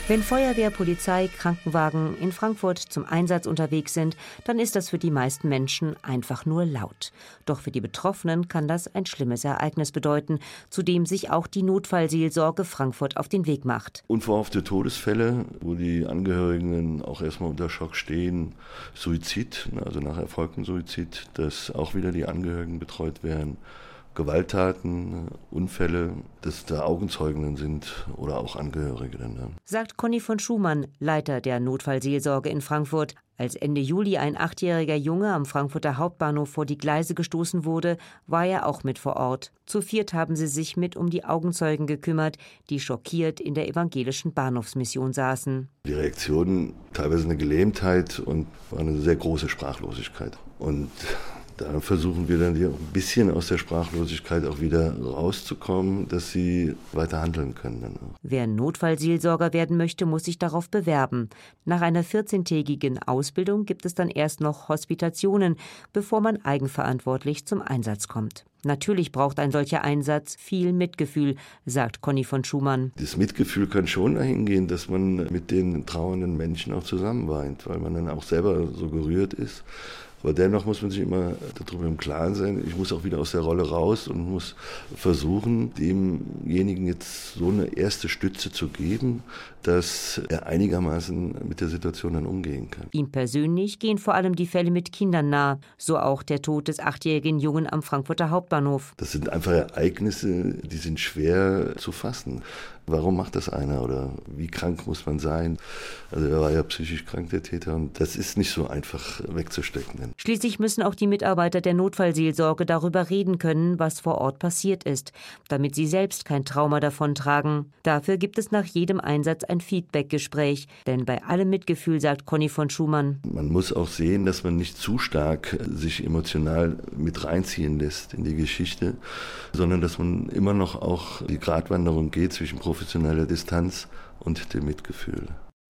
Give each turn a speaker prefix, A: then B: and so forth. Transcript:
A: Wenn Feuerwehr, Polizei, Krankenwagen in Frankfurt zum Einsatz unterwegs sind, dann ist das für die meisten Menschen einfach nur laut. Doch für die Betroffenen kann das ein schlimmes Ereignis bedeuten, zu dem sich auch die Notfallseelsorge Frankfurt auf den Weg macht.
B: Unverhoffte Todesfälle, wo die Angehörigen auch erstmal unter Schock stehen. Suizid, also nach erfolgtem Suizid, dass auch wieder die Angehörigen betreut werden. Gewalttaten, Unfälle, dass da Augenzeugen sind oder auch Angehörige.
A: Sagt Conny von Schumann, Leiter der Notfallseelsorge in Frankfurt. Als Ende Juli ein 8-jähriger Junge am Frankfurter Hauptbahnhof vor die Gleise gestoßen wurde, war er auch mit vor Ort. Zu viert haben sie sich mit um die Augenzeugen gekümmert, die schockiert in der evangelischen Bahnhofsmission saßen.
B: Die Reaktion, teilweise eine Gelähmtheit und war eine sehr große Sprachlosigkeit. Und da versuchen wir dann ein bisschen aus der Sprachlosigkeit auch wieder rauszukommen, dass sie weiter handeln können.
A: Wer Notfallseelsorger werden möchte, muss sich darauf bewerben. Nach einer 14-tägigen Ausbildung gibt es dann erst noch Hospitationen, bevor man eigenverantwortlich zum Einsatz kommt. Natürlich braucht ein solcher Einsatz viel Mitgefühl, sagt Conny von Schumann.
B: Das Mitgefühl kann schon dahin gehen, dass man mit den trauernden Menschen auch zusammen weint, weil man dann auch selber so gerührt ist. Aber dennoch muss man sich immer darüber im Klaren sein, ich muss auch wieder aus der Rolle raus und muss versuchen, demjenigen jetzt so eine erste Stütze zu geben, dass er einigermaßen mit der Situation dann umgehen kann.
A: Ihm persönlich gehen vor allem die Fälle mit Kindern nahe, so auch der Tod des 8-jährigen Jungen am Frankfurter Hauptbahnhof.
B: Das sind einfach Ereignisse, die sind schwer zu fassen. Warum macht das einer oder wie krank muss man sein? Also er war ja psychisch krank, der Täter, und das ist nicht so einfach wegzustecken.
A: Schließlich müssen auch die Mitarbeiter der Notfallseelsorge darüber reden können, was vor Ort passiert ist, damit sie selbst kein Trauma davontragen. Dafür gibt es nach jedem Einsatz ein Feedbackgespräch, denn bei allem Mitgefühl, sagt Conny von Schumann.
B: Man muss auch sehen, dass man nicht zu stark sich emotional mit reinziehen lässt in die Geschichte, sondern dass man immer noch auch die Gratwanderung geht zwischen professioneller Distanz und dem Mitgefühl.